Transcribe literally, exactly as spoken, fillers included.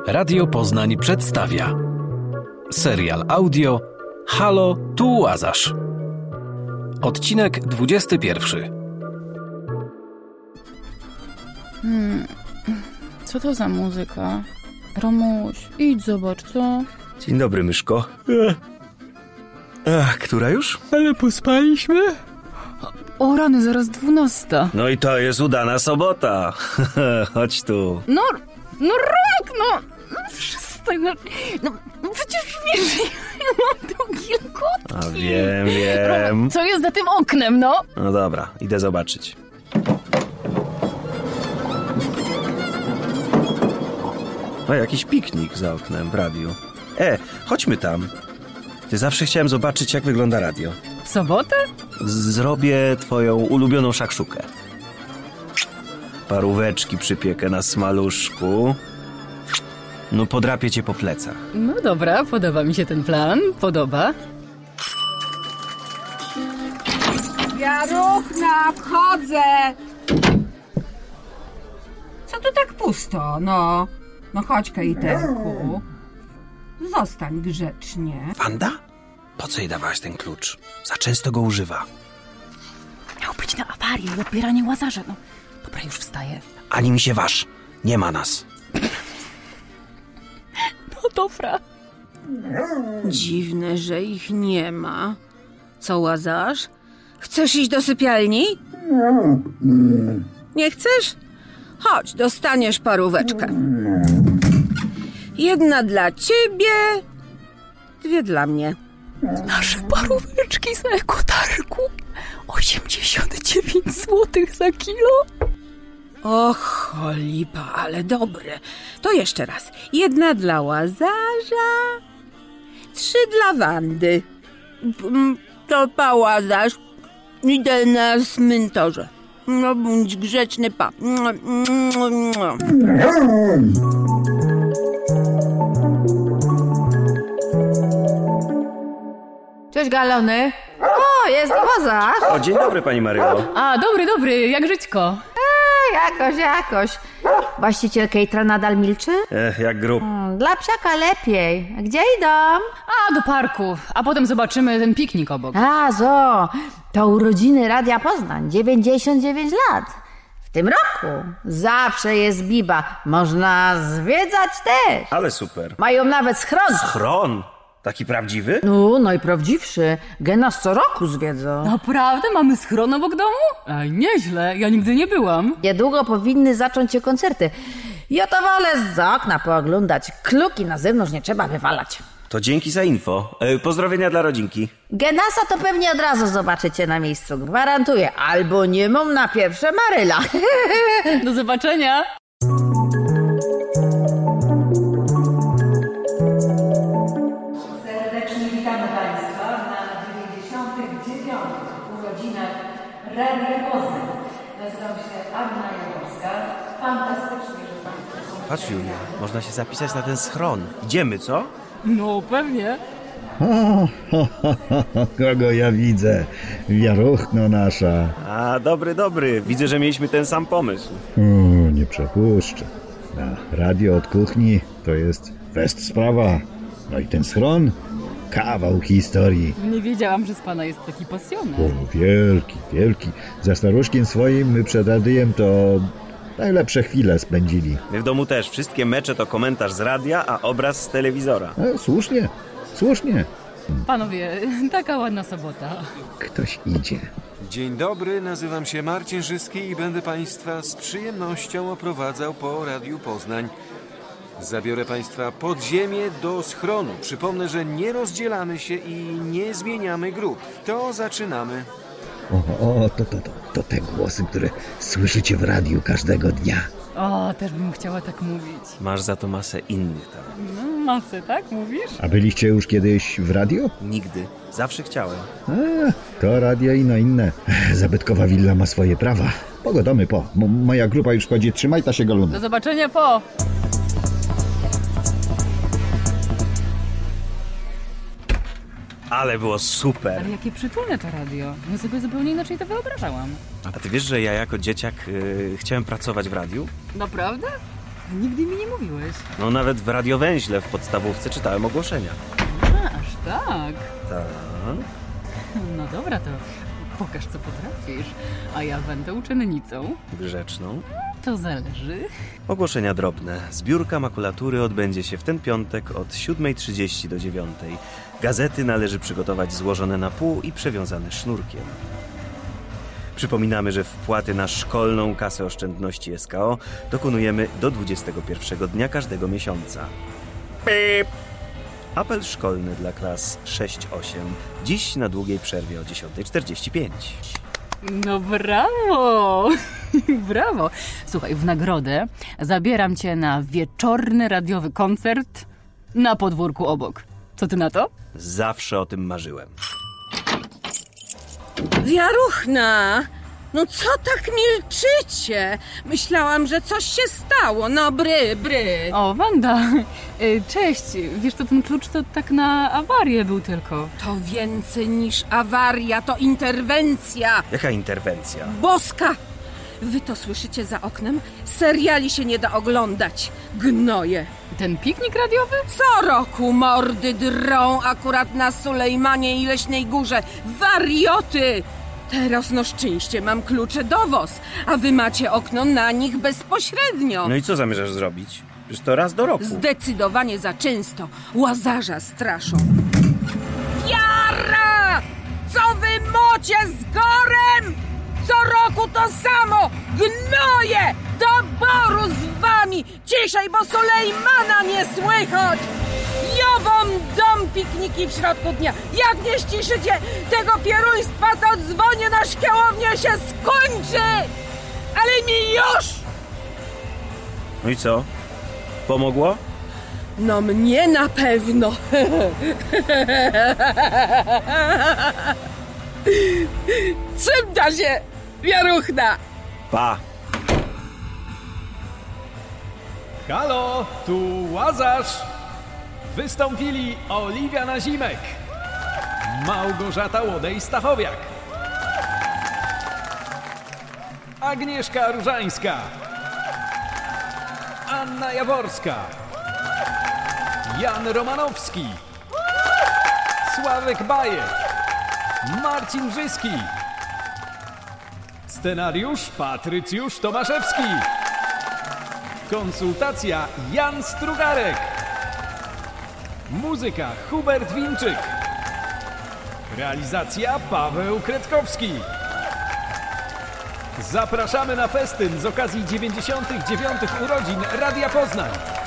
Radio Poznań przedstawia serial audio Halo, tu Łazarz. Odcinek dwudziesty pierwszy. Hmm, co to za muzyka? Romuś, idź zobacz, co? Dzień dobry, myszko. Ach, która już? Ale pospaliśmy? O rany, zaraz dwunasta. No i to jest udana sobota. Chodź tu. No, no Romek, no, no przestań, no, no, no przecież wiesz, ja mam tu kilkotki. A wiem, wiem. Romek, co jest za tym oknem, no? No dobra, idę zobaczyć. O, jakiś piknik za oknem w radiu. E, chodźmy tam. Ty zawsze chciałem zobaczyć, jak wygląda radio. W sobotę? Zrobię twoją ulubioną szakszukę. Paróweczki przypiekę na smaluszku. No podrapię cię po plecach. No dobra, podoba mi się ten plan, podoba. Jaruchna, wchodzę! Co tu tak pusto, no? No chodź, Kejtelku. Zostań grzecznie. Wanda? Po co jej dawałaś ten klucz? Za często go używa. Miał być na awarię i odbieranie Łazarza, no. Dobra, już wstaję. Ani mi się waż. Nie ma nas. No dobra. Dziwne, że ich nie ma. Co, Łazarz? Chcesz iść do sypialni? Nie chcesz? Chodź, dostaniesz paróweczkę. Jedna dla ciebie, dwie dla mnie. Nasze paróweczki za ekotargu. osiemdziesiąt dziewięć złotych za kilo. Och, cholipa, ale dobre. To jeszcze raz. Jedna dla Łazarza, trzy dla Wandy. To pa, Łazarz. Idę na cmentarze. No bądź grzeczny, pa. Cześć, Galony. O, jest Łazarz. O, dzień dobry, pani Marylo. A, dobry, dobry, jak żyćko? E, jakoś, jakoś. Właściciel catera nadal milczy? Ech, jak grób. Hmm, dla psiaka lepiej. Gdzie idą? A, do parku, a potem zobaczymy ten piknik obok. A, zo. To urodziny Radia Poznań. dziewięćdziesiąt dziewięć lat. W tym roku zawsze jest biba. Można zwiedzać też. Ale super. Mają nawet schron. Schron? Taki prawdziwy? No, najprawdziwszy. Genas co roku zwiedzą. Naprawdę? Mamy schron obok domu? Ej, nieźle, ja nigdy nie byłam. Niedługo powinny zacząć się koncerty. Ja to wolę z okna pooglądać. Kluki na zewnątrz nie trzeba wywalać. To dzięki za info. E, pozdrowienia dla rodzinki. Genasa to pewnie od razu zobaczycie na miejscu. Gwarantuję. Albo nie mam na pierwsze Maryla. Do zobaczenia. Serdecznie witamy Państwa na dziewięćdziesiątych dziewiątych urodzinach Radia Poznań. Nazywam się Anna Jaworska. Fantastycznie, że Państwo są... Patrz, Julia, można się zapisać na ten schron. Idziemy, co? No, pewnie. O, ho, ho, ho, ho, kogo ja widzę? Wiaruchno nasza. A, dobry, dobry. Widzę, że mieliśmy ten sam pomysł. O, nie przepuszczę. A radio od kuchni to jest fest sprawa. No i ten schron? Kawał historii. Nie wiedziałam, że z pana jest taki pasjonet. O, wielki, wielki. Za staruszkiem swoim my przed radiem to najlepsze chwile spędzili. My w domu też. Wszystkie mecze to komentarz z radia, a obraz z telewizora. E, słusznie, słusznie. Panowie, taka ładna sobota. Ktoś idzie. Dzień dobry, nazywam się Marcin Żyski i będę Państwa z przyjemnością oprowadzał po Radiu Poznań. Zabiorę Państwa pod ziemię do schronu. Przypomnę, że nie rozdzielamy się i nie zmieniamy grup. To zaczynamy. O, o to, to, to, to te głosy, które słyszycie w radiu każdego dnia. O, też bym chciała tak mówić. Masz za to masę innych tam. No, masę, tak mówisz? A byliście już kiedyś w radio? Nigdy. Zawsze chciałem. A, to radio ino inne. Zabytkowa willa ma swoje prawa. Pogodomy po. M- moja grupa już chodzi. Trzymaj ta się Do golony. zobaczenia po. Ale było super. Ale jakie przytulne to radio. Ja sobie zupełnie inaczej to wyobrażałam. A ty wiesz, że ja jako dzieciak yy, chciałem pracować w radiu? Naprawdę? Nigdy mi nie mówiłeś. No nawet w radiowęźle w podstawówce czytałem ogłoszenia. A, aż tak. Tak. No dobra, to pokaż, co potrafisz. A ja będę uczennicą. Grzeczną. To zależy. Ogłoszenia drobne. Zbiórka makulatury odbędzie się w ten piątek od siódmej trzydzieści do dziewiątej. Gazety należy przygotować złożone na pół i przewiązane sznurkiem. Przypominamy, że wpłaty na szkolną kasę oszczędności S K O dokonujemy do dwudziestego pierwszego dnia każdego miesiąca. Pip. Apel szkolny dla klas sześć osiem. Dziś na długiej przerwie o dziesiąta czterdzieści pięć. No brawo! Brawo! Słuchaj, w nagrodę zabieram cię na wieczorny radiowy koncert na podwórku obok. Co ty na to? Zawsze o tym marzyłem. Wiaruchna! No co tak milczycie? Myślałam, że coś się stało. No bry, bry. O, Wanda! Y, Cześć! Wiesz co, ten klucz to tak na awarię był tylko. To więcej niż awaria, to interwencja. Jaka interwencja? Boska! Wy to słyszycie za oknem? Seriali się nie da oglądać. Gnoje. Ten piknik radiowy? Co roku mordy drą akurat na Sulejmanie i Leśnej Górze. Warioty! Teraz no szczęście, mam klucze do woz, a wy macie okno na nich bezpośrednio. No i co zamierzasz zrobić? Przecież to raz do roku. Zdecydowanie za często. Łazarza straszą. Wiara! Co wy mocie z gorem? Co roku to samo! Gnoje! Do boru z wami! Ciszej, bo Sulejmana nie słychać! Jową dom pikniki w środku dnia! Jak nie ściszycie tego pieruństwa, to dzwonię na szkiełownię, się skończy! Ale mi już! No i co? Pomogło? No mnie na pewno. Trzymta się, wiaruchna! Pa! Halo, tu Łazarz! Wystąpili Oliwia Nazimek, Małgorzata Łodej-Stachowiak, Agnieszka Różańska, Anna Jaworska, Jan Romanowski, Sławek Bajew, Marcin Żyski. Scenariusz Patrycjusz Tomaszewski. Konsultacja Jan Strugarek. Muzyka Hubert Winczyk. Realizacja Paweł Kretkowski. Zapraszamy na festyn z okazji dziewięćdziesiątych dziewiątych urodzin Radia Poznań.